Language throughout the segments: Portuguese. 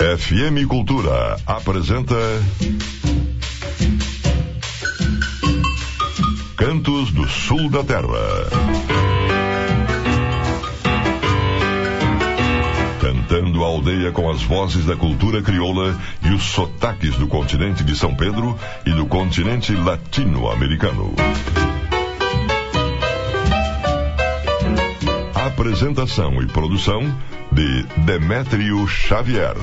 FM Cultura apresenta Cantos do Sul da Terra. Cantando a aldeia com as vozes da cultura crioula e os sotaques do continente de São Pedro e do continente latino-americano. Apresentação e produção de Demétrio Xavier.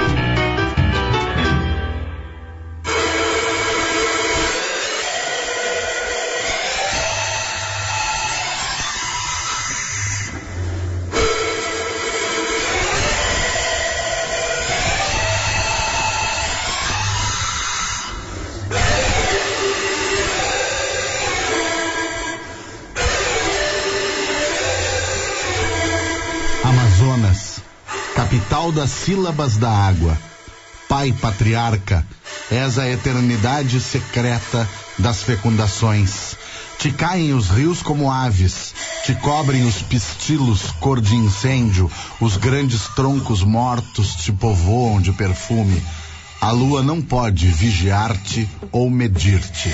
Amazonas, capital das sílabas da água, pai patriarca, és a eternidade secreta das fecundações. Te caem os rios como aves, te cobrem os pistilos cor de incêndio, os grandes troncos mortos te povoam de perfume. A lua não pode vigiar-te ou medir-te.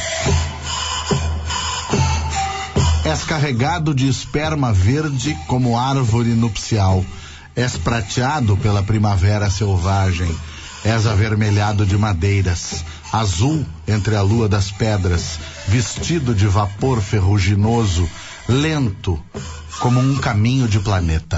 És carregado de esperma verde como árvore nupcial. És prateado pela primavera selvagem. És avermelhado de madeiras, azul entre a lua das pedras, vestido de vapor ferruginoso, lento como um caminho de planeta.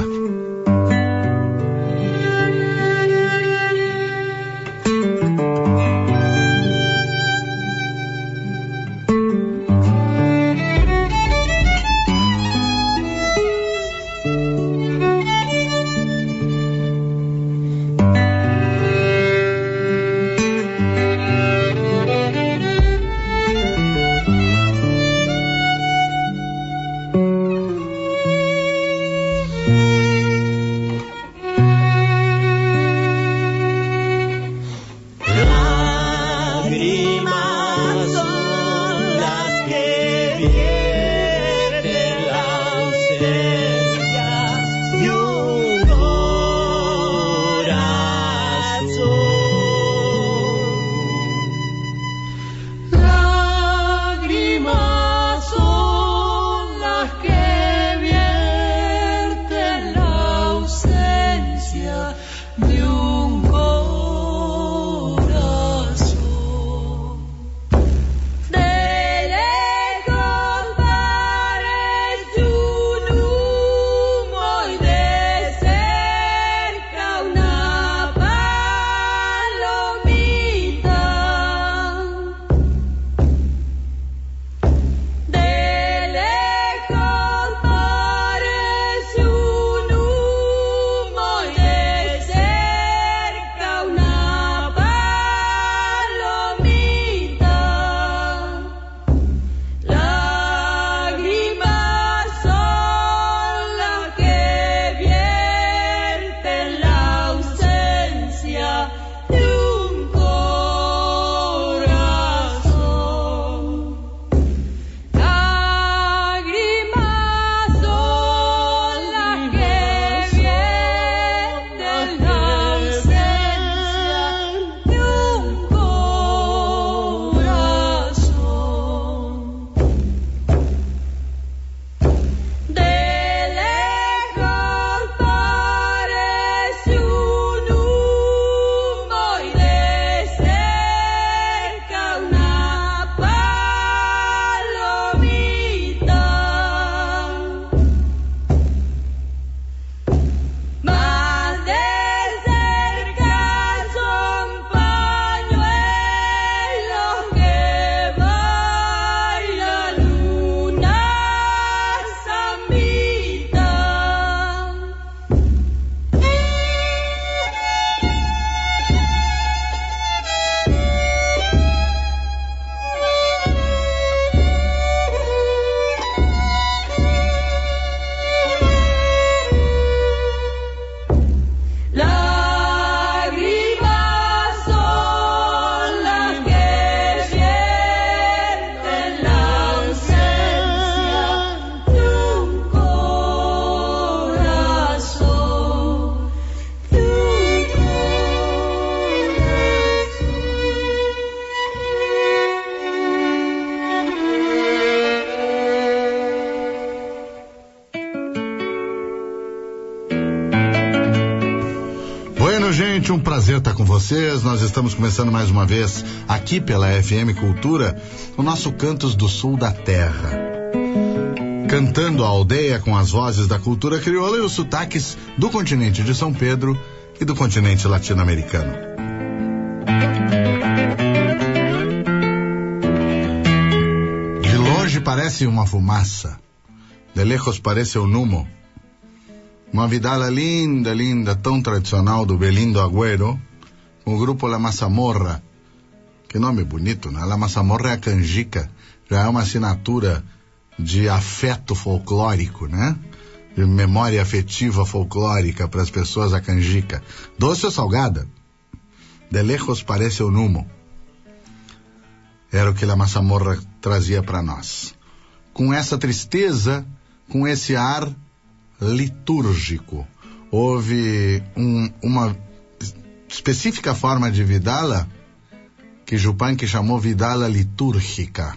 Meu gente, um prazer estar com vocês. Nós estamos começando mais uma vez aqui pela FM Cultura, o nosso Cantos do Sul da Terra. Cantando a aldeia com as vozes da cultura crioula e os sotaques do continente de São Pedro e do continente latino-americano. De longe parece uma fumaça, de lejos parece um humo. Uma vidala linda, linda, tão tradicional do Belindo Agüero, com o grupo La Massamorra. Que nome bonito, né? La Massamorra é a canjica, já é uma assinatura de afeto folclórico, né? De memória afetiva folclórica para as pessoas, a canjica. Doce ou salgada? De lejos parece o humo. Era o que La Massamorra trazia para nós. Com essa tristeza, com esse ar litúrgico. Houve uma específica forma de vidala que Yupanqui chamou vidala litúrgica.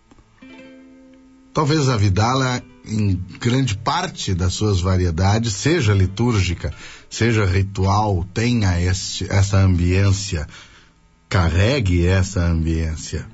Talvez a vidala, em grande parte das suas variedades, seja litúrgica, seja ritual, tenha essa ambiência, carregue essa ambiência.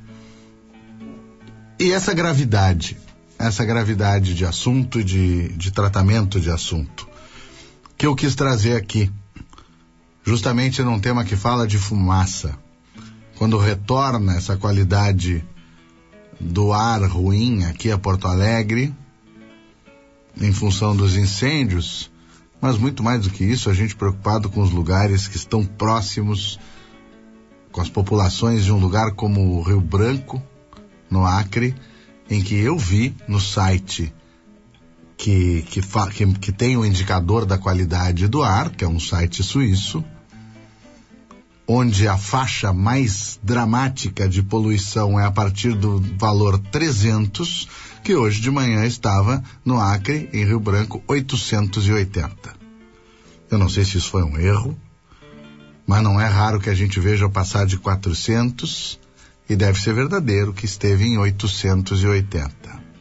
E essa gravidade de assunto, de tratamento de assunto, que eu quis trazer aqui, justamente num tema que fala de fumaça. Quando retorna essa qualidade do ar ruim aqui a Porto Alegre, em função dos incêndios, mas muito mais do que isso, a gente preocupado com os lugares que estão próximos, com as populações de um lugar como o Rio Branco, no Acre, em que eu vi no site que tem o indicador da qualidade do ar, que é um site suíço, onde a faixa mais dramática de poluição é a partir do valor 300, que hoje de manhã estava no Acre, em Rio Branco, 880. Eu não sei se isso foi um erro, mas não é raro que a gente veja passar de 400, e deve ser verdadeiro que esteve em 880.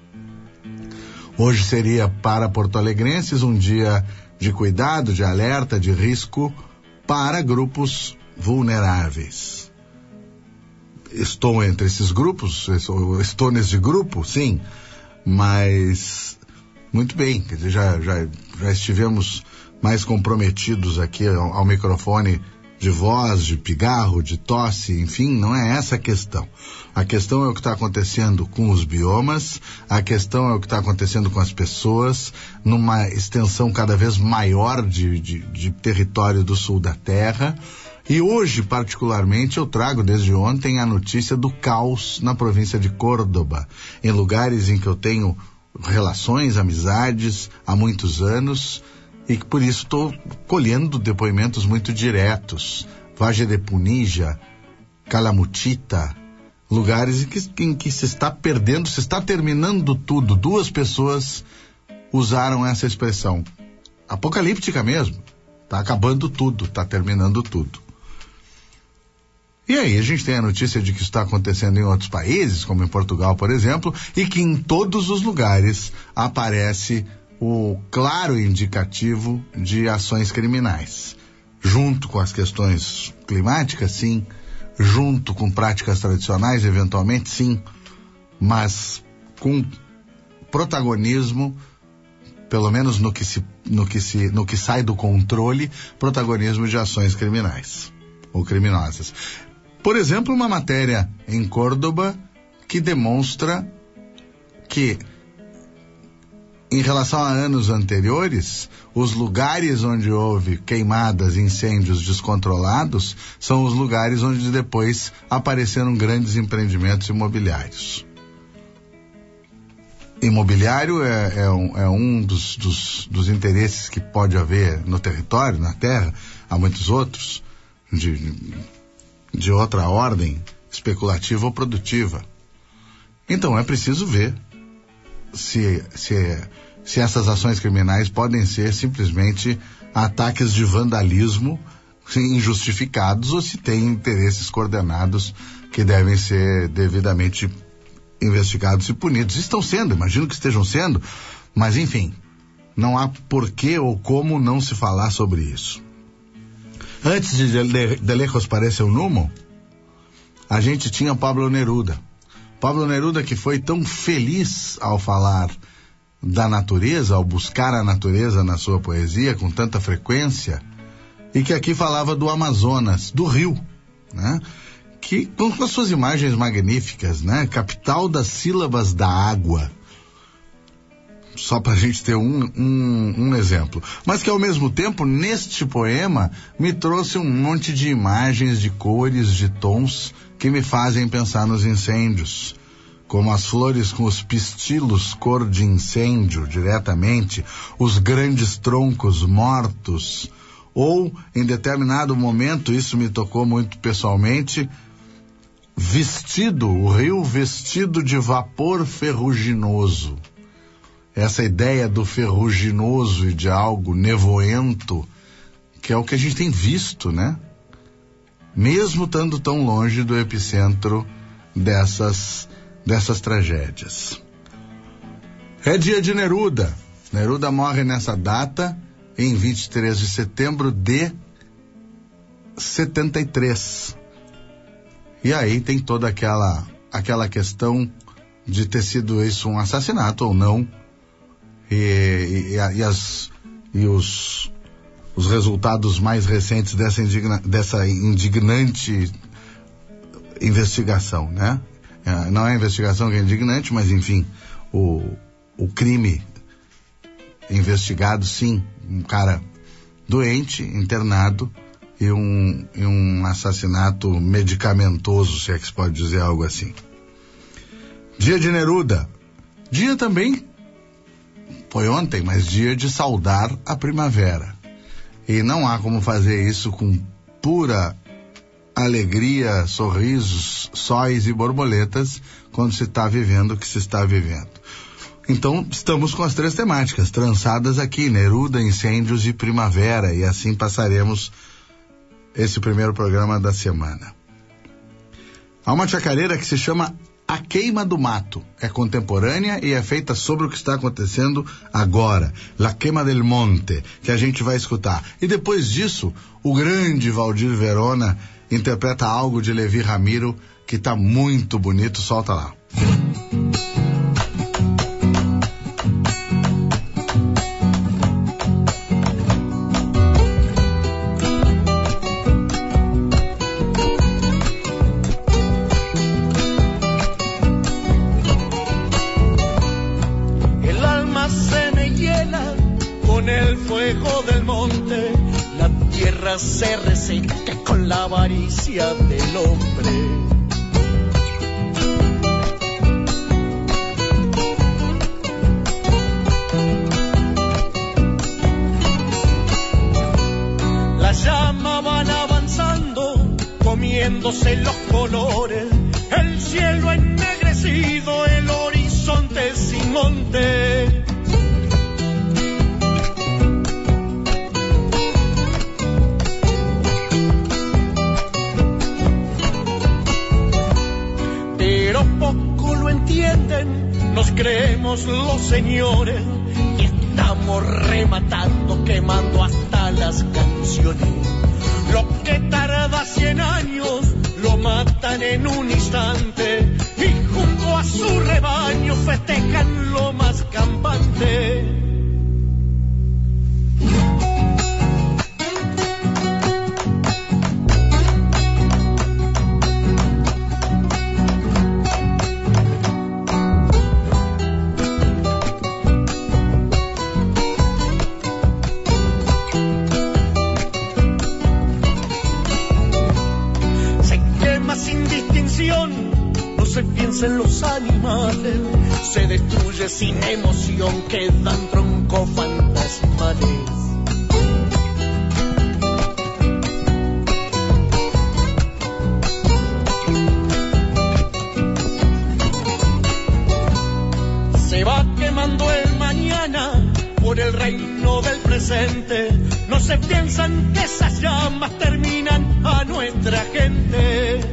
Hoje seria para porto-alegrenses um dia de cuidado, de alerta, de risco para grupos vulneráveis. Estou entre esses grupos, estou nesse grupo, sim, mas muito bem, quer dizer, já estivemos mais comprometidos aqui ao microfone de voz, de pigarro, de tosse, enfim, não é essa a questão. A questão é o que está acontecendo com os biomas, a questão é o que está acontecendo com as pessoas, numa extensão cada vez maior de território do sul da Terra. E hoje, particularmente, eu trago desde ontem a notícia do caos na província de Córdoba, em lugares em que eu tenho relações, amizades há muitos anos, e que por isso estou colhendo depoimentos muito diretos. Valle de Punilla, Calamutita, lugares em que se está perdendo, se está terminando tudo. 2 pessoas usaram essa expressão, apocalíptica mesmo. Está acabando tudo, está terminando tudo. E aí a gente tem a notícia de que isso está acontecendo em outros países, como em Portugal, por exemplo, e que em todos os lugares aparece o claro indicativo de ações criminais, junto com as questões climáticas, sim, junto com práticas tradicionais, eventualmente, sim, mas com protagonismo, pelo menos no que sai do controle, protagonismo de ações criminais ou criminosas. Por exemplo, uma matéria em Córdoba que demonstra que, em relação a anos anteriores, os lugares onde houve queimadas, incêndios descontrolados, são os lugares onde depois apareceram grandes empreendimentos imobiliários. Imobiliário é um dos interesses que pode haver no território, na terra. Há muitos outros, de outra ordem, especulativa ou produtiva. Então é preciso ver se essas ações criminais podem ser simplesmente ataques de vandalismo injustificados ou se tem interesses coordenados que devem ser devidamente investigados e punidos. Estão sendo, imagino que estejam sendo, mas enfim, não há porquê ou como não se falar sobre isso. Antes de Lejos Parece un Humo, a gente tinha Pablo Neruda. Pablo Neruda, que foi tão feliz ao falar da natureza, ao buscar a natureza na sua poesia com tanta frequência, e que aqui falava do Amazonas, do rio, né? Que com as suas imagens magníficas, né? Capital das sílabas da água. Só para a gente ter um exemplo. Mas que ao mesmo tempo, neste poema, me trouxe um monte de imagens, de cores, de tons que me fazem pensar nos incêndios. Como as flores com os pistilos cor de incêndio diretamente, os grandes troncos mortos, ou em determinado momento, isso me tocou muito pessoalmente, o rio vestido de vapor ferruginoso. Essa ideia do ferruginoso e de algo nevoento, que é o que a gente tem visto, né? Mesmo estando tão longe do epicentro dessas tragédias. É dia de Neruda. Neruda morre nessa data, em 23 de setembro de 73. E aí tem toda aquela questão de ter sido isso um assassinato ou não, e os resultados mais recentes dessa indignante investigação, né? Não é a investigação que é indignante, mas enfim, o crime investigado, sim, um cara doente, internado, e um assassinato medicamentoso, se é que se pode dizer algo assim. Dia de Neruda. Dia também, foi ontem, mas dia de saudar a primavera. E não há como fazer isso com pura alegria, sorrisos, sóis e borboletas quando se está vivendo o que se está vivendo. Então, estamos com as 3 temáticas trançadas aqui, Neruda, incêndios e primavera, e assim passaremos esse primeiro programa da semana. Há uma chacareira que se chama A Queima do Mato. É contemporânea e é feita sobre o que está acontecendo agora. La Quema del Monte, que a gente vai escutar. E depois disso, o grande Valdir Verona interpreta algo de Levi Ramiro, que está muito bonito. Solta lá. Se reseca con la avaricia del hombre. Las llamas van avanzando, comiéndose los colores, el cielo ennegrecido, el horizonte sin monte. Nos creemos los señores y estamos rematando, quemando hasta las canciones. Lo que tarda 100 años lo matan en un instante y junto a su rebaño festejan lo más campante. En los animales se destruye sin emoción, quedan troncos fantasmales. Se va quemando el mañana por el reino del presente. No se piensan que esas llamas terminan a nuestra gente.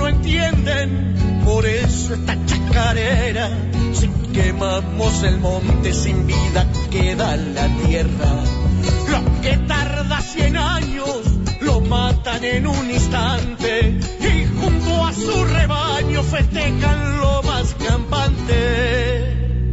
lo entienden, por eso esta chacarera. Si quemamos el monte, sin vida queda la tierra. Lo que tarda 100 años lo matan en un instante, y junto a su rebaño festejan lo más campante.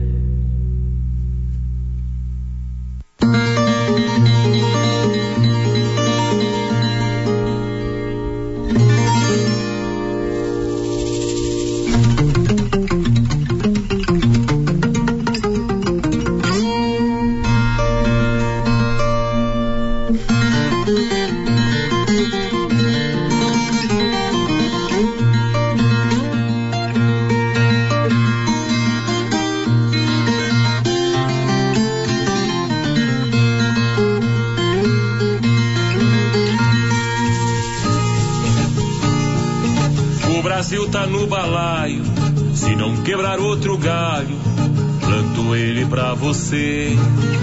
Tá no balaio, se não quebrar outro galho, planto ele pra você.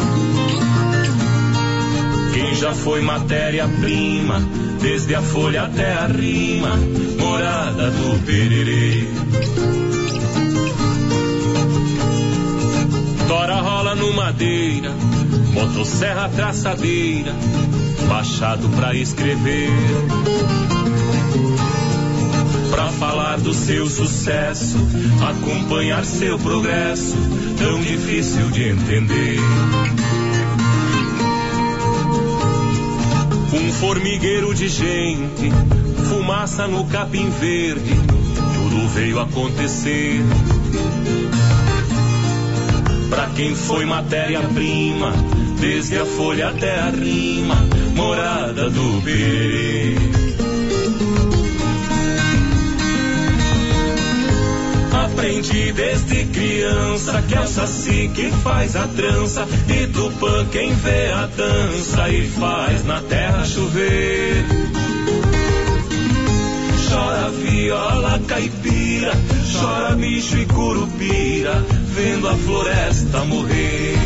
Quem já foi matéria-prima, desde a folha até a rima, morada do pererê. Tora rola no madeira, motosserra traçadeira, machado pra escrever. Pra falar do seu sucesso, acompanhar seu progresso, tão difícil de entender. Um formigueiro de gente, fumaça no capim verde, tudo veio acontecer. Pra quem foi matéria-prima, desde a folha até a rima, morada do pererê. Aprendi desde criança que é o saci que faz a trança, e Tupã quem vê a dança e faz na terra chover. Chora viola caipira, chora bicho e curupira, vendo a floresta morrer.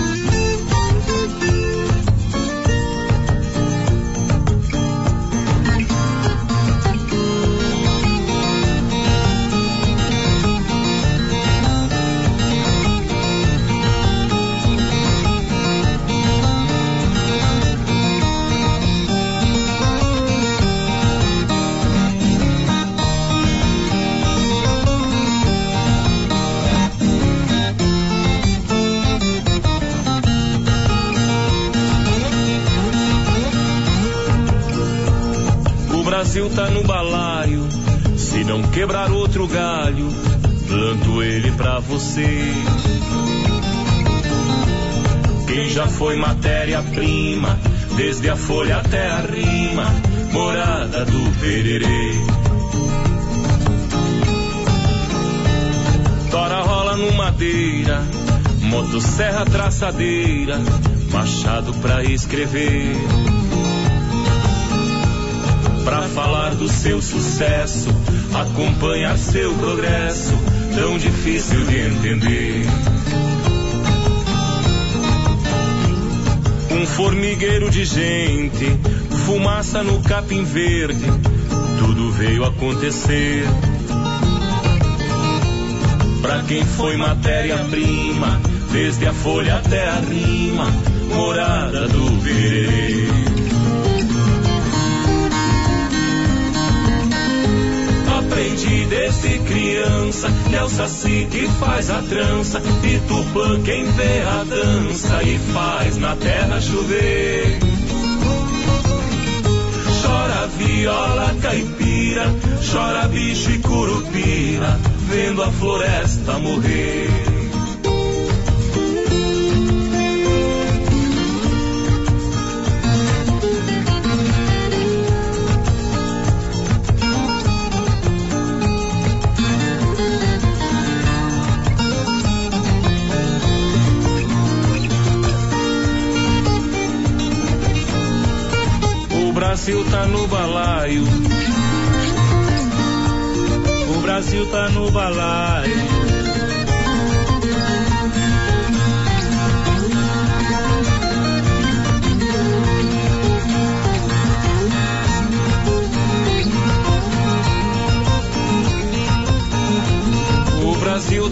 O Brasil tá no balaio, se não quebrar outro galho, planto ele pra você. Quem já foi matéria-prima, desde a folha até a rima, morada do pererê. Tora rola no madeira, motosserra traçadeira, machado pra escrever. Pra falar do seu sucesso, acompanhar seu progresso, tão difícil de entender. Um formigueiro de gente, fumaça no capim verde, tudo veio acontecer. Pra quem foi matéria-prima, desde a folha até a rima, morada do pererê. Aprendi desde criança que é o saci que faz a trança, e Tupã quem vê a dança e faz na terra chover. Chora viola caipira, chora bicho e curupira, vendo a floresta morrer. O Brasil tá no balaio, o Brasil tá no balaio.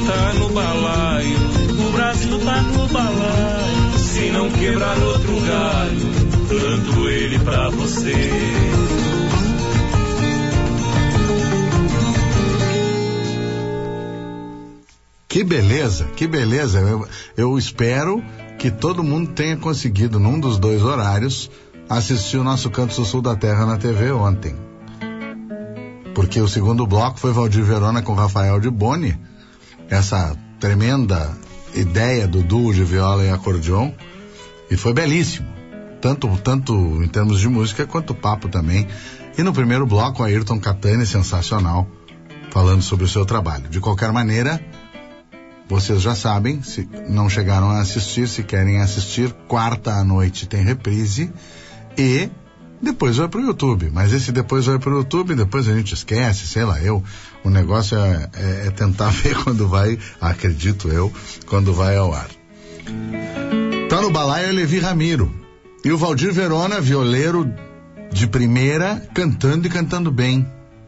tá no balaio, o Brasil tá no balaio. Se não quebrar outro galho, planto ele pra você. Que beleza, que beleza. Eu espero que todo mundo tenha conseguido, num dos dois horários, assistir o nosso Canto do Sul da Terra na TV ontem. Porque o segundo bloco foi Valdir Verona com Rafael de Boni, essa tremenda ideia do duo de viola e acordeon, e foi belíssimo, tanto em termos de música quanto papo também. E no primeiro bloco, Ayrton Catani, sensacional, falando sobre o seu trabalho. De qualquer maneira, vocês já sabem, se não chegaram a assistir, se querem assistir, quarta à noite tem reprise e depois vai pro YouTube. Mas esse depois vai pro YouTube, depois a gente esquece, sei lá, o negócio é tentar ver quando vai, acredito eu, quando vai ao ar. Tá no balaio é Levi Ramiro e o Valdir Verona, violeiro de primeira, cantando e cantando bem.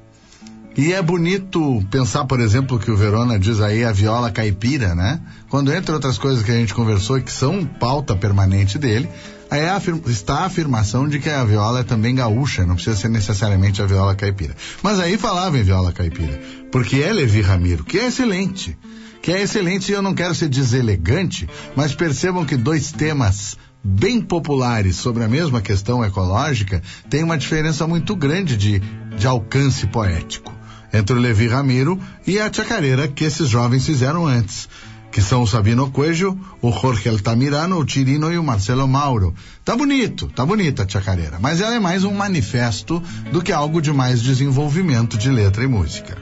E é bonito pensar, por exemplo, que o Verona diz aí a viola caipira, né? Quando, entre outras coisas que a gente conversou e que são pauta permanente dele, aí está a afirmação de que a viola é também gaúcha, não precisa ser necessariamente a viola caipira. Mas aí falava em viola caipira, porque é Levi Ramiro, que é excelente, e eu não quero ser deselegante, mas percebam que dois temas bem populares sobre a mesma questão ecológica têm uma diferença muito grande de alcance poético entre o Levi Ramiro e a chacareira que esses jovens fizeram antes, que são o Sabino Coelho, o Jorge Altamirano, o Chirino e o Marcelo Mauro. Tá bonita a chacareira, mas ela é mais um manifesto do que algo de mais desenvolvimento de letra e música,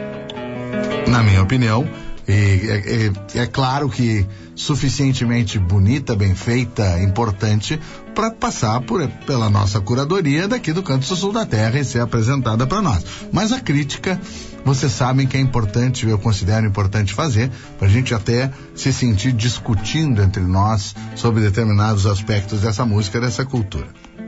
na minha opinião. E é claro que suficientemente bonita, bem feita, importante para passar pela nossa curadoria daqui do Canto do Sul da Terra e ser apresentada para nós. Mas a crítica, vocês sabem que é importante, eu considero importante fazer, para a gente até se sentir discutindo entre nós sobre determinados aspectos dessa música, dessa cultura.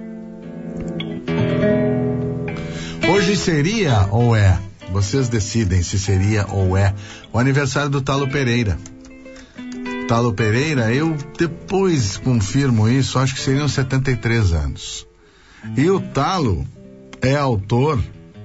Hoje seria ou é? Vocês decidem se seria ou é o aniversário do Talo Pereira. Talo Pereira, eu depois confirmo isso, acho que seriam 73 anos. E o Talo é autor,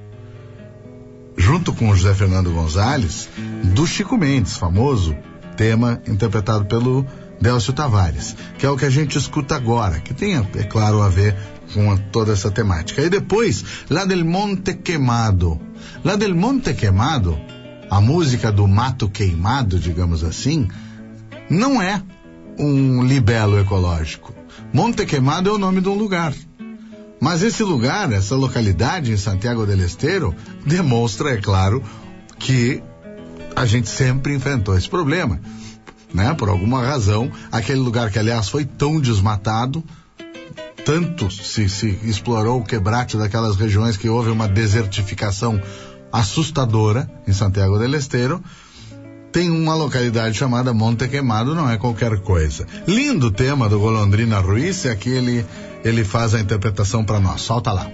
junto com o José Fernando Gonzalez, do Chico Mendes, famoso tema interpretado pelo Délcio Tavares, que é o que a gente escuta agora, que tem, é claro, a ver com toda essa temática. E depois, La del Monte Quemado. La del Monte Quemado, a música do mato queimado, digamos assim, não é um libelo ecológico. Monte Quemado é o nome de um lugar. Mas esse lugar, essa localidade em Santiago del Estero, demonstra, é claro, que a gente sempre enfrentou esse problema, né? Por alguma razão, aquele lugar que, aliás, foi tão desmatado, tanto se explorou o quebrate daquelas regiões que houve uma desertificação assustadora em Santiago del Estero, tem uma localidade chamada Monte Quemado, não é qualquer coisa. Lindo tema do Golondrina Ruiz, e aqui ele faz a interpretação para nós. Solta lá.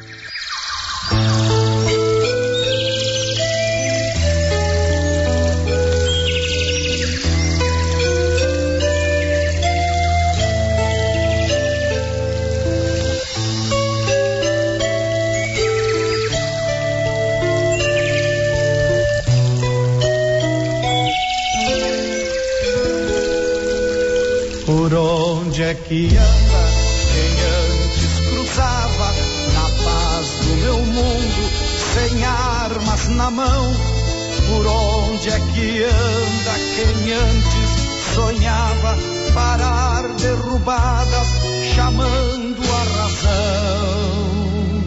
Por onde é que anda quem antes cruzava na paz do meu mundo, sem armas na mão? Por onde é que anda quem antes sonhava parar derrubadas, chamando a razão?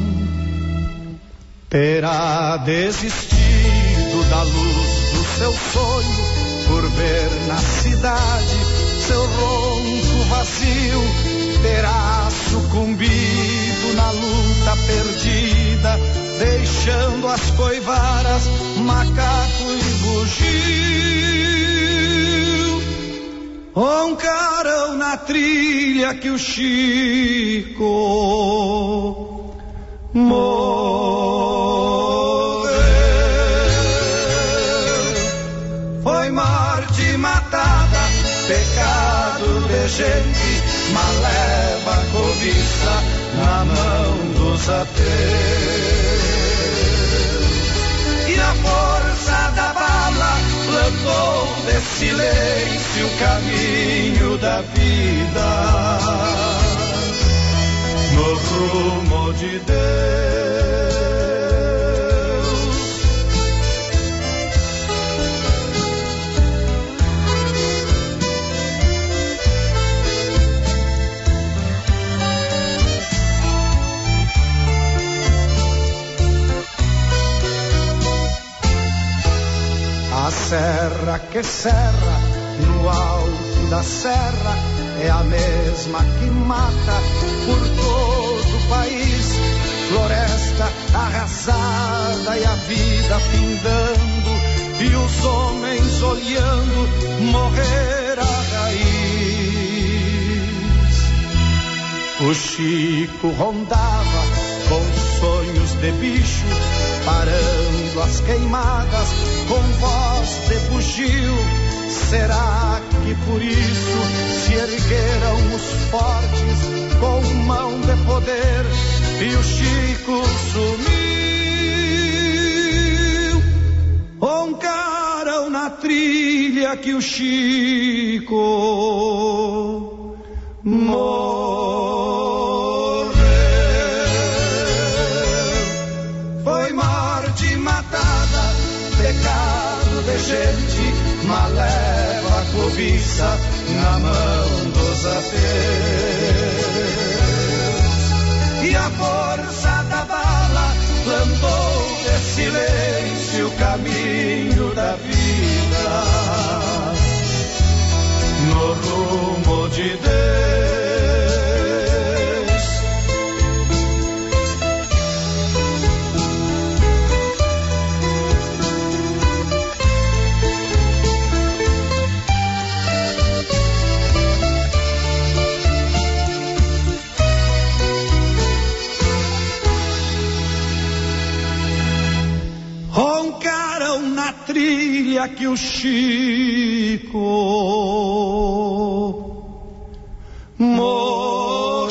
Terá desistido da luz do seu sonho por ver na cidade seu ronco vazio, terá sucumbido na luta perdida, deixando as coivaras, macaco e bugio. Roncaram na trilha que o Chico morreu. Foi mal de gente, mas leva a cobiça na mão dos ateus. E a força da bala plantou de silêncio o caminho da vida no rumo de Deus. A serra que serra no alto da serra é a mesma que mata por todo o país. Floresta arrasada e a vida findando, e os homens olhando morrer a raiz. O Chico rondava com sonhos de bicho, parando as queimadas com voz de bugio. Será que por isso se ergueram os fortes com mão de poder e o Chico sumiu? Roncaram na trilha que o Chico morreu. Foi morte matada, pecado de gente, mas leva a cobiça na mão dos ateus. E a força da bala plantou de silêncio o caminho da vida no rumo de Deus. Roncaram na trilha que o Chico morreu.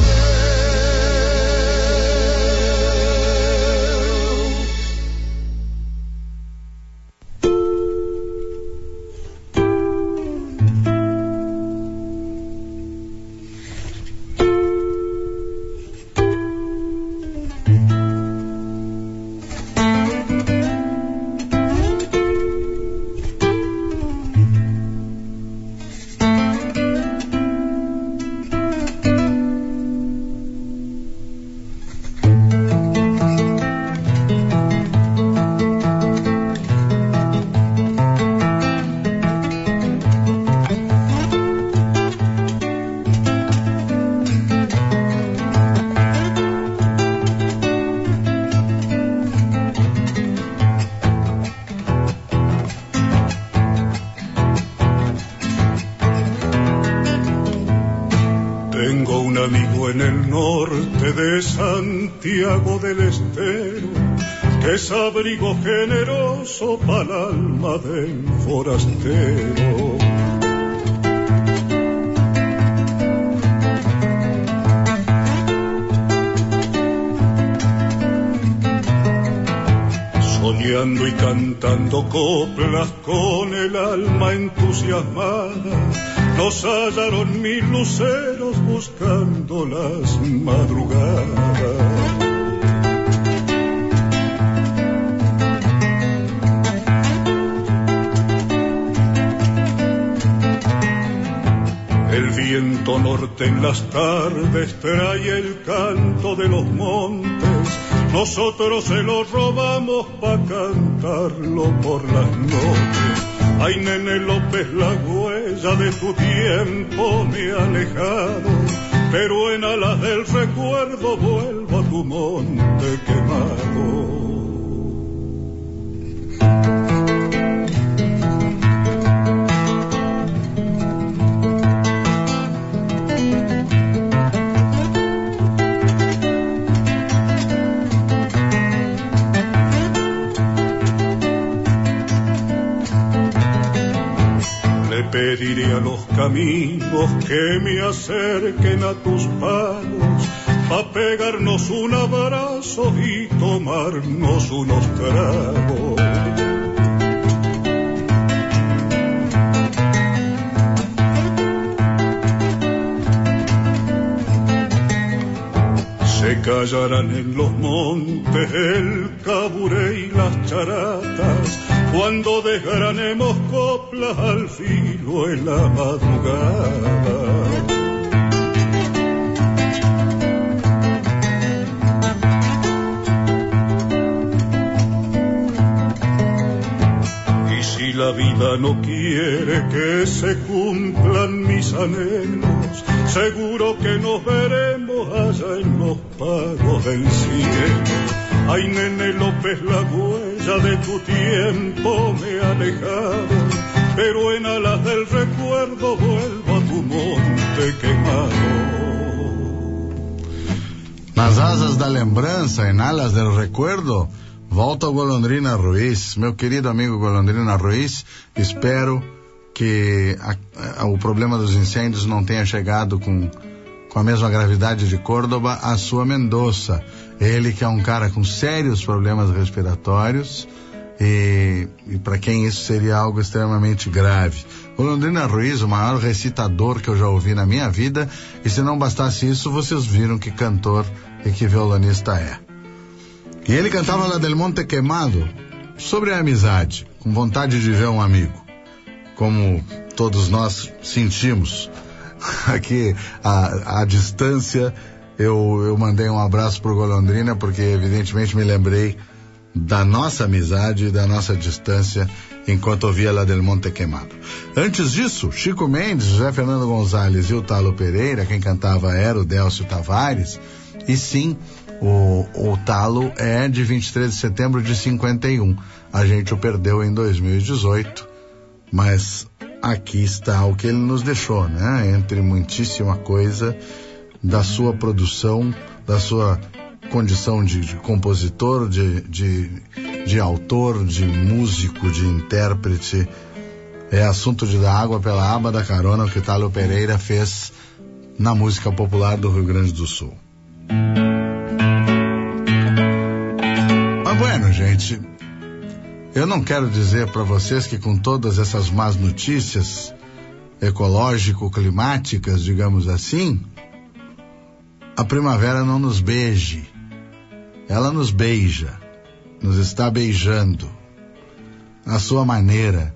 Santiago del Estero, que es abrigo generoso para el alma del forastero. Soñando y cantando coplas con el alma entusiasmada, nos hallaron mil luceros buscando las madrugadas. El viento norte en las tardes trae el canto de los montes, nosotros se lo robamos pa' cantarlo por las noches. Ay, nene López, la huella de tu tiempo me ha alejado, pero en alas del recuerdo vuelvo a tu monte quemado. Pediré a los caminos que me acerquen a tus manos, pa' pegarnos un abrazo y tomarnos unos tragos. Se callarán en los montes el caburé y las charatas, cuando desgranemos coplas al filo en la madrugada. Y si la vida no quiere que se cumplan mis anhelos, seguro que nos veremos allá en los pagos del cielo. Ay, nene López, la huella de tu tiempo me ha alejado, pero en alas del recuerdo vuelvo a tu monte quemado. Nas asas da lembrança, em alas del recuerdo, volta o Golondrina Ruiz. Meu querido amigo Golondrina Ruiz, espero que o problema dos incêndios não tenha chegado com a mesma gravidade de Córdoba a sua Mendoza. Ele que é um cara com sérios problemas respiratórios e para quem isso seria algo extremamente grave. Golondrina Ruiz, o maior recitador que eu já ouvi na minha vida, e se não bastasse isso, vocês viram que cantor e que violonista é. E ele cantava lá del Monte Quemado sobre a amizade, com vontade de ver um amigo, como todos nós sentimos. Aqui, à distância, eu mandei um abraço pro Golondrina, porque evidentemente me lembrei da nossa amizade e da nossa distância enquanto ouvia lá del Monte Quemado. Antes disso, Chico Mendes, José Fernando Gonzalez e o Talo Pereira, quem cantava era o Délcio Tavares, e sim, o Talo é de 23 de setembro de 51. A gente o perdeu em 2018, mas aqui está o que ele nos deixou, né? Entre muitíssima coisa da sua produção, da sua condição de compositor, de autor, de músico, de intérprete. É assunto de dar água pela aba da carona, o que Talo Pereira fez na música popular do Rio Grande do Sul. Mas bueno, gente, eu não quero dizer para vocês que com todas essas más notícias ecológico-climáticas, digamos assim, a primavera não nos beije. Ela nos beija, nos está beijando, à sua maneira,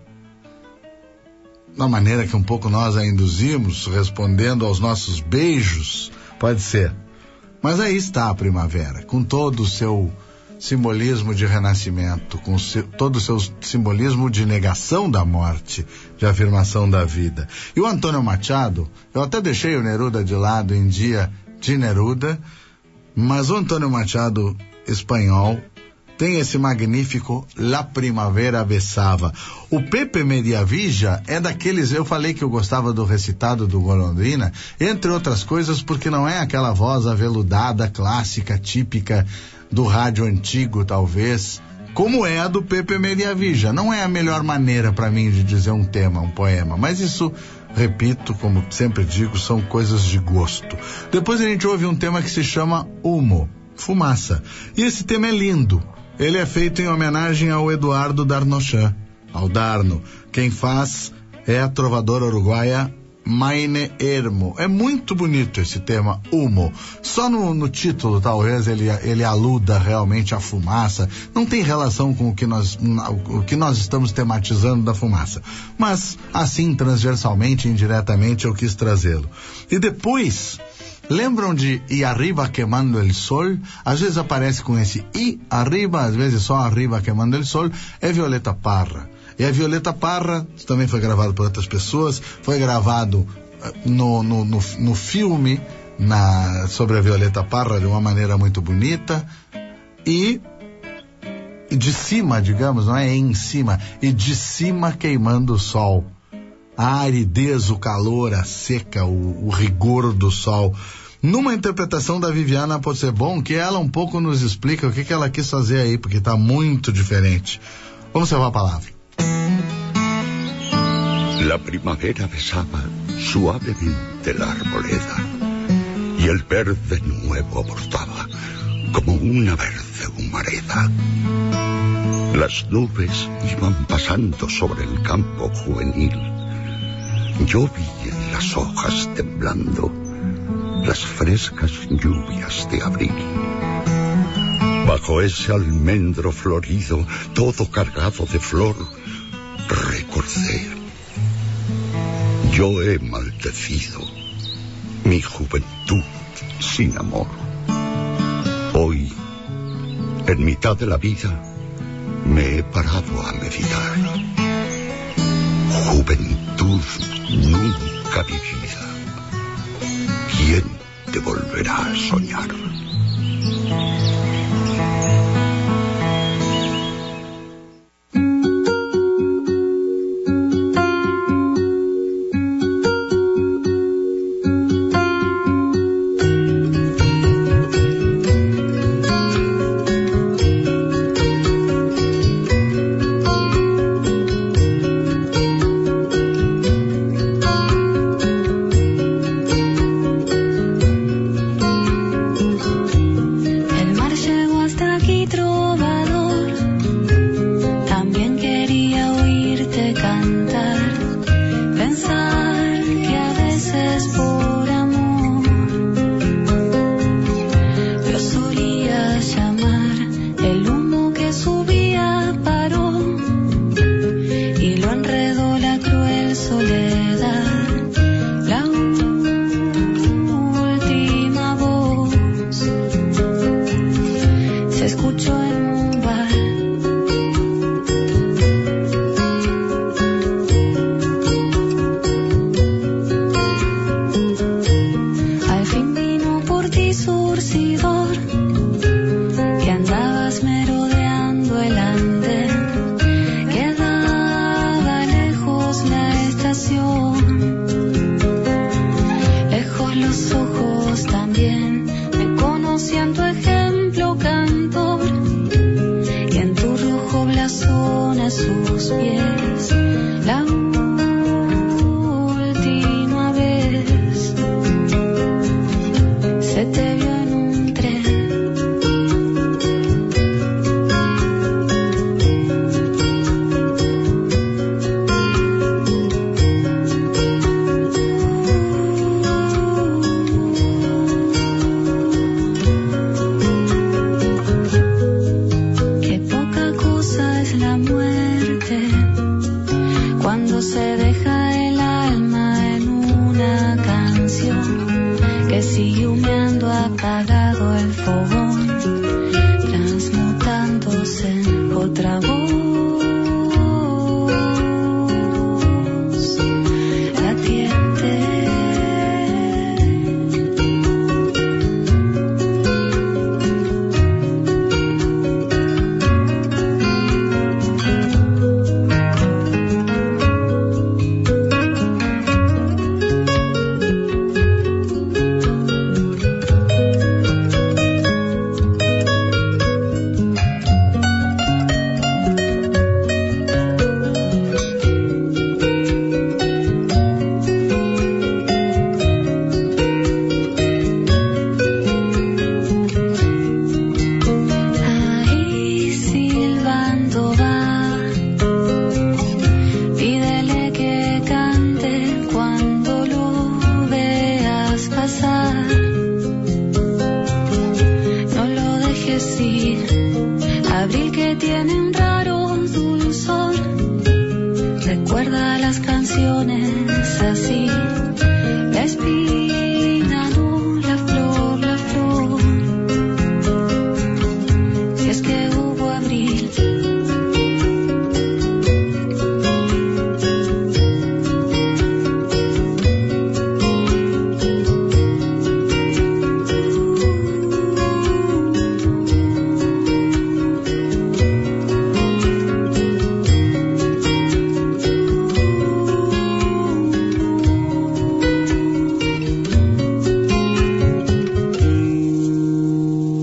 da maneira que um pouco nós a induzimos, respondendo aos nossos beijos, pode ser. Mas aí está a primavera, com todo o seu simbolismo de renascimento, com todo o seu simbolismo de negação da morte, de afirmação da vida. E o Antônio Machado, eu até deixei o Neruda de lado em dia de Neruda, mas o Antônio Machado espanhol tem esse magnífico La Primavera Besava. O Pepe Mediavilla é daqueles, eu falei que eu gostava do recitado do Golondrina, entre outras coisas porque não é aquela voz aveludada, clássica, típica do rádio antigo, talvez, como é a do Pepe Mediavilla. Não é a melhor maneira para mim de dizer um tema, um poema, mas isso, repito, como sempre digo, são coisas de gosto. Depois a gente ouve um tema que se chama Humo, fumaça. E esse tema é lindo. Ele é feito em homenagem ao Eduardo Darnochan, ao Darno. Quem faz é a trovadora uruguaia Maine Ermo. É muito bonito esse tema, Humo. Só no título, talvez, ele aluda realmente à fumaça. Não tem relação com o que nós estamos tematizando da fumaça. Mas, assim, transversalmente, indiretamente, eu quis trazê-lo. E depois, lembram de Y Arriba Quemando el Sol? Às vezes aparece com esse Y Arriba, às vezes só Arriba Quemando el Sol. É Violeta Parra. E a Violeta Parra também foi gravado por outras pessoas, foi gravado no filme sobre a Violeta Parra de uma maneira muito bonita, e de cima, digamos, não é em cima, e de cima queimando o sol. A aridez, o calor, a seca, o rigor do sol. Numa interpretação da Viviana Possebon, que ela um pouco nos explica o que ela quis fazer aí, porque está muito diferente. Vamos salvar a palavra. La primavera besaba suavemente la arboleda y el verde nuevo brotaba como una verde humareda. Las nubes iban pasando sobre el campo juvenil. Yo vi en las hojas temblando las frescas lluvias de abril. Bajo ese almendro florido, todo cargado de flor, recordé. Yo he maldecido mi juventud sin amor. Hoy, en mitad de la vida, me he parado a meditar. Juventud nunca vivida, ¿quién te volverá a soñar?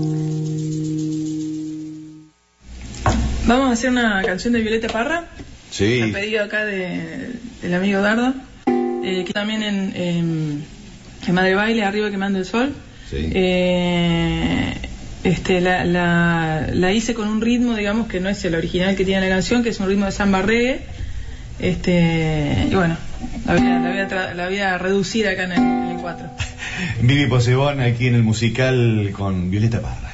Vamos a hacer una canción de Violeta Parra. Sí. A pedido acá del amigo Dardo, que también en Madre Baile, Arriba Quemando el Sol. Sí. La hice con un ritmo, digamos, que no es el original que tiene la canción, que es un ritmo de samba reggae. Y bueno, la voy a reducir acá en el 4. Vivi Posebón aquí en el musical con Violeta Parra.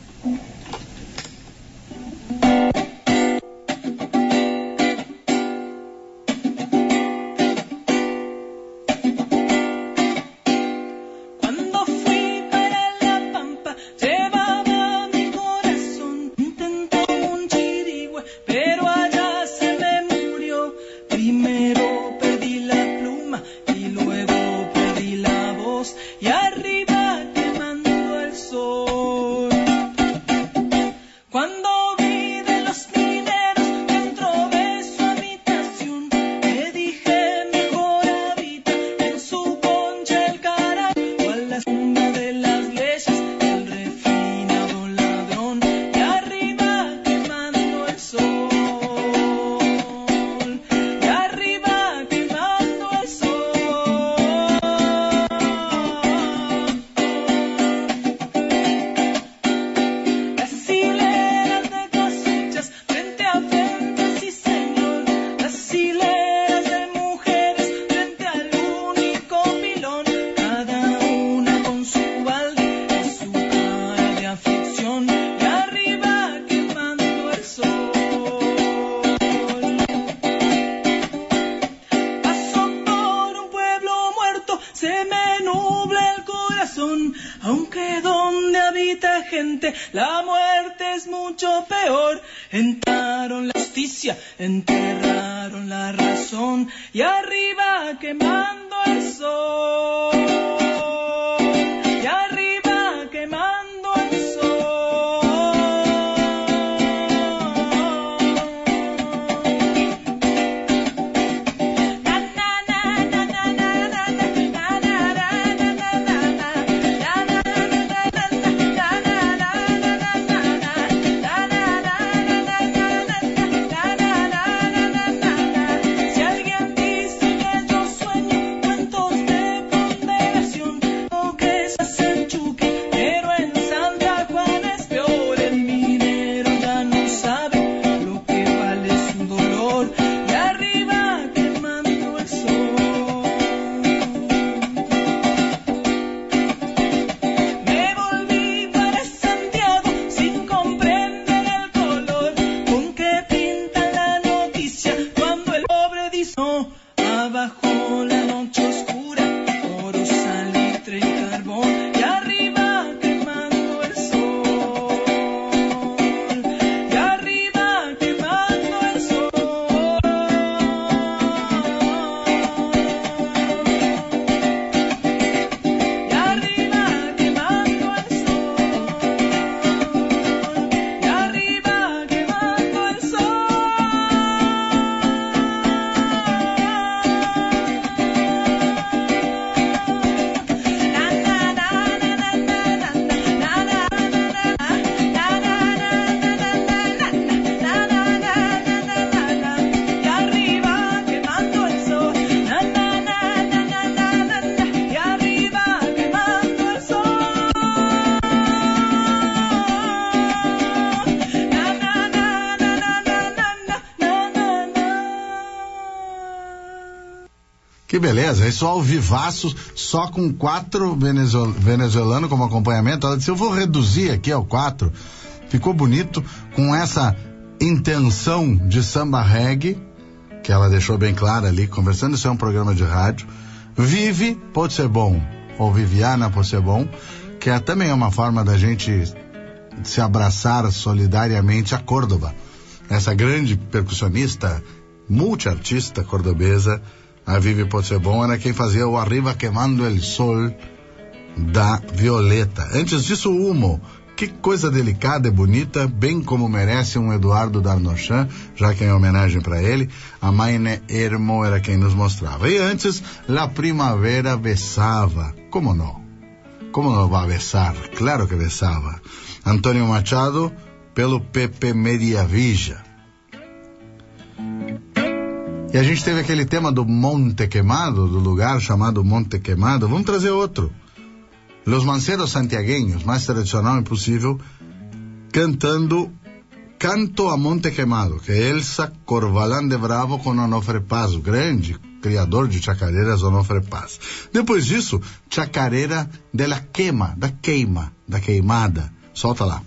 La muerte es mucho peor. Entraron la justicia, enterraron la razón y arriba quemando el sol. Y arriba quemando el sol. Na na na na na na na na na Que beleza, isso ao vivaço, só com 4 venezuelanos como acompanhamento. Ela disse, eu vou reduzir aqui ao 4. Ficou bonito, com essa intenção de samba reggae, que ela deixou bem clara ali, conversando. Isso é um programa de rádio. Vivi Posebón, ou Viviana Posebón, que é também uma forma da gente se abraçar solidariamente a Córdoba. Essa grande percussionista, multiartista cordobesa, a Vivi Posebón, era quem fazia o Arriba Quemando el Sol da Violeta. Antes disso, o Humo. Que coisa delicada e bonita, bem como merece um Eduardo Darnochan, já que é homenagem para ele. A Maine Hermo era quem nos mostrava. E antes, La Primavera besava. Como não? Como não vai besar? Claro que besava. Antônio Machado, pelo Pepe Mediavilla. E a gente teve aquele tema do Monte Quemado, do lugar chamado Monte Quemado. Vamos trazer outro. Los Manceros Santiagueños, mais tradicional impossível, cantando Canto a Monte Quemado, que é Elsa Corvalán de Bravo com Onofre Paz, o grande criador de chacareiras Onofre Paz. Depois disso, Chacarera de la Quema, da queima, da queimada. Solta lá.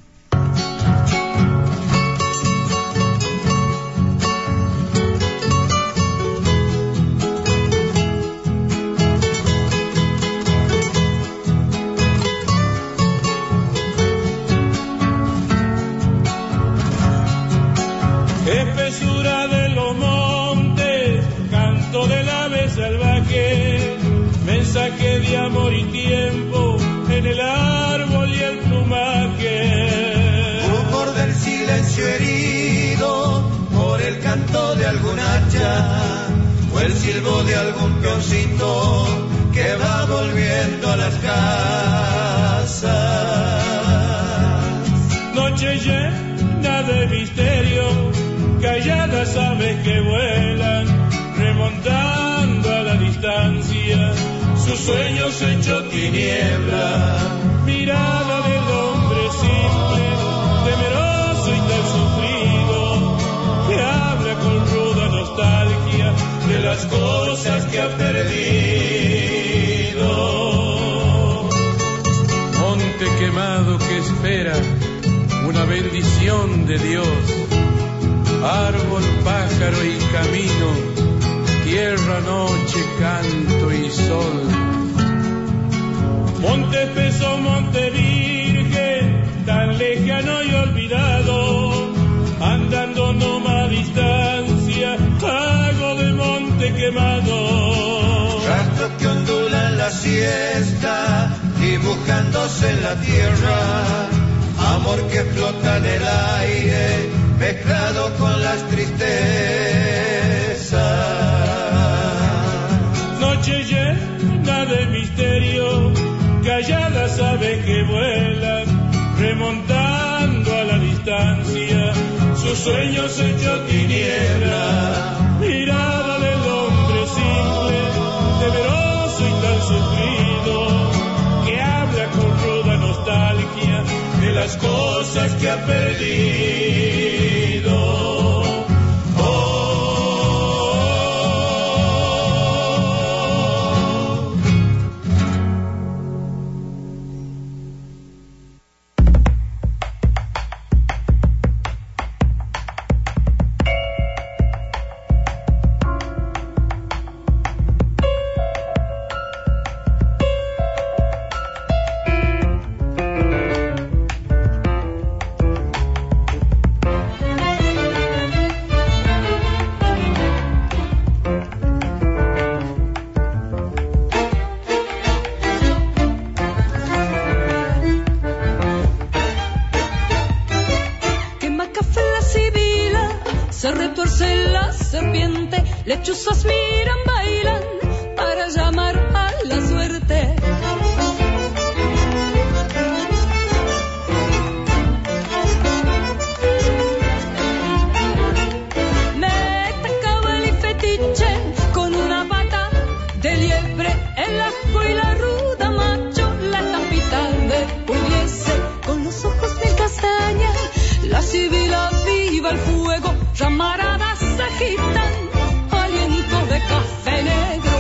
Espesura de los montes, canto del ave salvaje, mensaje de amor y tiempo en el árbol y el plumaje. Humor del silencio herido por el canto de algún hacha o el silbo de algún peoncito que va volviendo a las casas. Noche llena de misterio, calladas aves que vuelan, remontando a la distancia, sus sueños hechos tiniebla. Mirada del hombre simple, temeroso y tan sufrido, que habla con ruda nostalgia de las cosas que ha perdido. Monte quemado que espera una bendición de Dios. Árbol, pájaro y camino, tierra, noche, canto y sol. Monte espeso, monte virgen, tan lejano y olvidado, andando nómada distancia, hago del monte quemado. Rastros que ondulan la siesta, dibujándose en la tierra, amor que flota en el aire, mezclado con las tristezas. Noche llena de misterio, calladas aves que vuelan, remontando a la distancia, sus sueños hechos tiniebla. Mirada del hombre simple, temeroso y tan sufrido, que habla con ruda nostalgia de las cosas que ha perdido. Se retuerce la serpiente, lechuzas miran, bailan para llamar a la suerte. Meta, cabal y fetiche con una pata de liebre, el ajo y la ruda macho, la tapita de pudiese con los ojos de castaña, la sibila viva el fuego. Llamaradas agitan, aliento de café negro.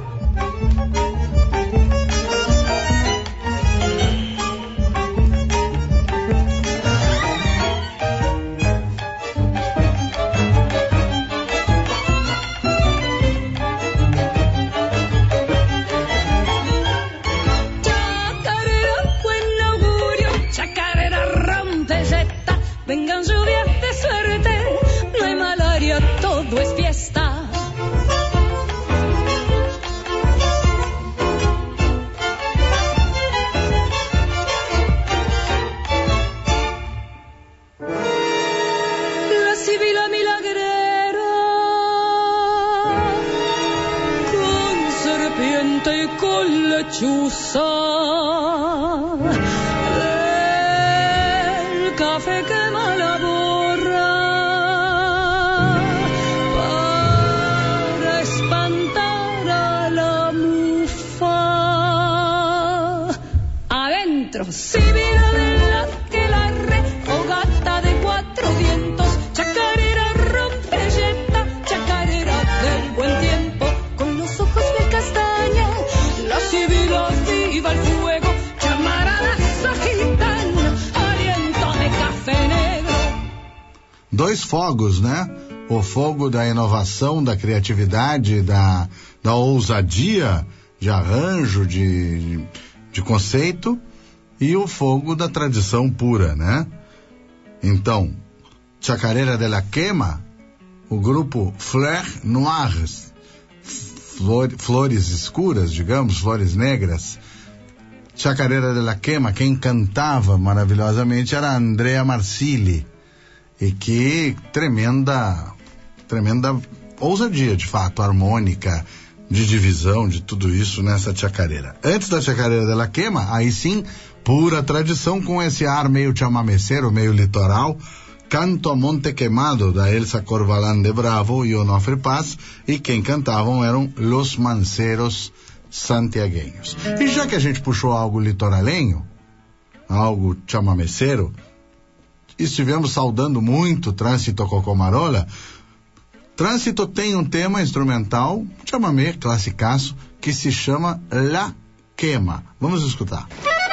Chacarera, buen augurio, chacarera rompelleta, vengan lluvias de suerte. Todo es fiesta. La sibila milagrera con serpiente y con lechuza, el café quema la borra. sibila del aquelarre, fogata de 4 vientos, chacarera rompelleta, chacarera del buen tiempo, con los ojos de castaña, la sibila viva el fuego, chamaradazo gitano, aliento de café negro. 2 fogos, né? O fogo da inovação, da criatividade, da ousadia de arranjo, de conceito, e o fogo da tradição pura, né? Então, Chacarera de la Quema, o grupo Fleurs Noires, flores escuras, digamos, flores negras. Chacarera de la Quema, quem cantava maravilhosamente era Andrea Marcilli, e que tremenda ousadia, de fato, harmônica, de divisão, de tudo isso nessa chacarera. Antes da Chacarera de la Quema, aí sim, pura tradição, com esse ar meio chamameceiro, meio litoral, Canto a Monte Quemado, da Elsa Corvalán de Bravo e Onofre Paz, e quem cantavam eram Los Manceros Santiagueños. E já que a gente puxou algo litoralenho, algo chamameceiro, estivemos saudando muito Trânsito Cocomarola. Trânsito tem um tema instrumental, chamamé, classicaço, que se chama La Quema. Vamos escutar.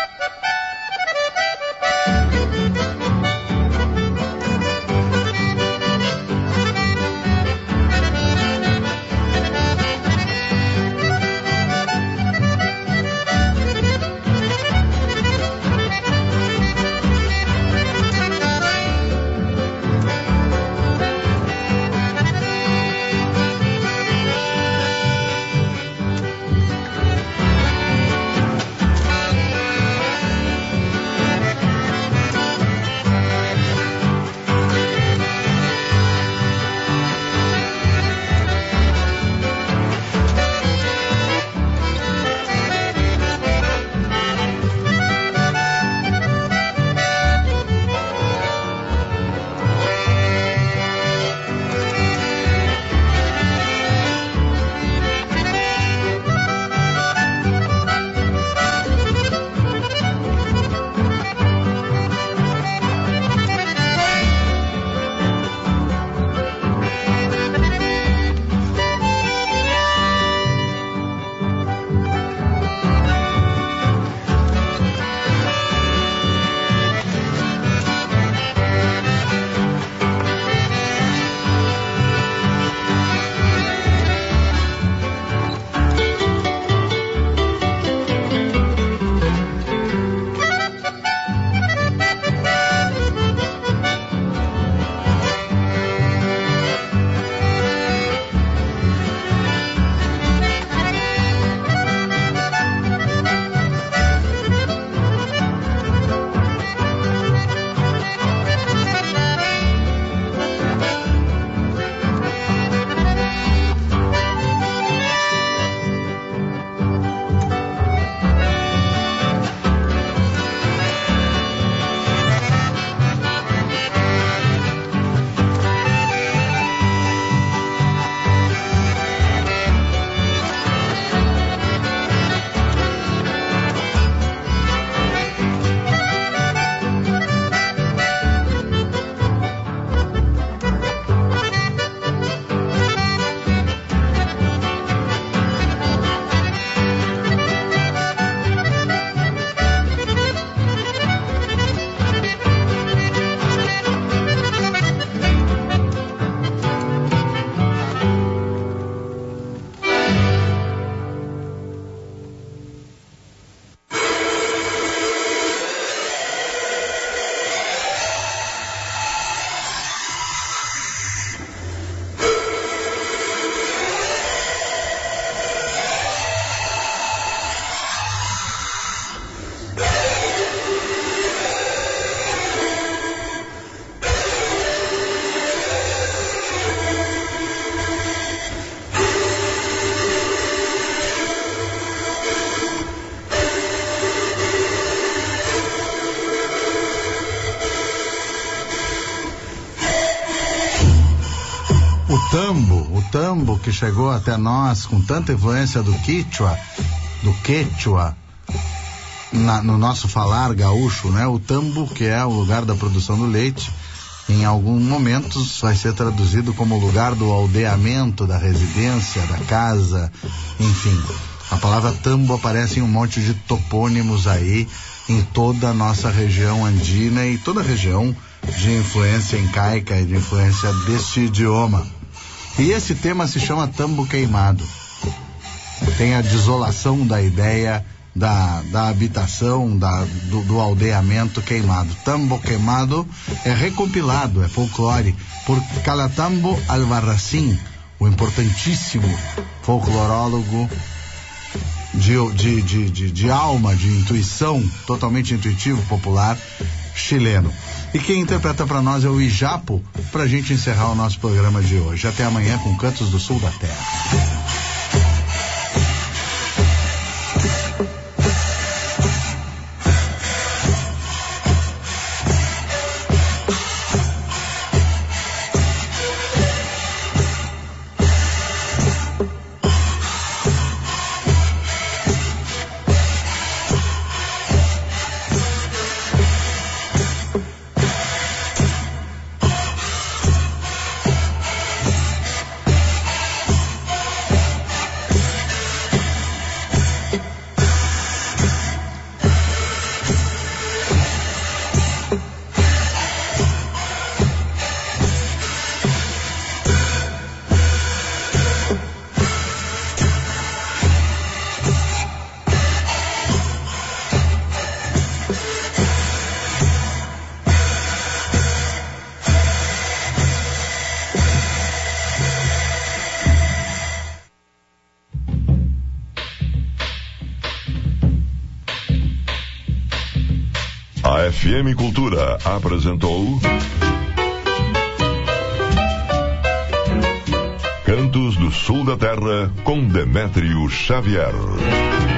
O tambo que chegou até nós com tanta influência do Quechua, no nosso falar gaúcho, né? O tambo, que é o lugar da produção do leite, em alguns momentos vai ser traduzido como lugar do aldeamento, da residência, da casa, enfim. A palavra tambo aparece em um monte de topônimos aí em toda a nossa região andina e toda a região de influência incaica e de influência deste idioma. E esse tema se chama Tambo Queimado. Tem a desolação da ideia da habitação, do aldeamento queimado. Tambo Queimado é recompilado, é folclore, por Calatambo Albarracín, o importantíssimo folclorólogo de alma, de intuição, totalmente intuitivo, popular, chileno. E quem interpreta para nós é o Ijapo, pra gente encerrar o nosso programa de hoje. Até amanhã com Cantos do Sul da Terra. A FM Cultura apresentou Cantos do Sul da Terra com Demétrio Xavier.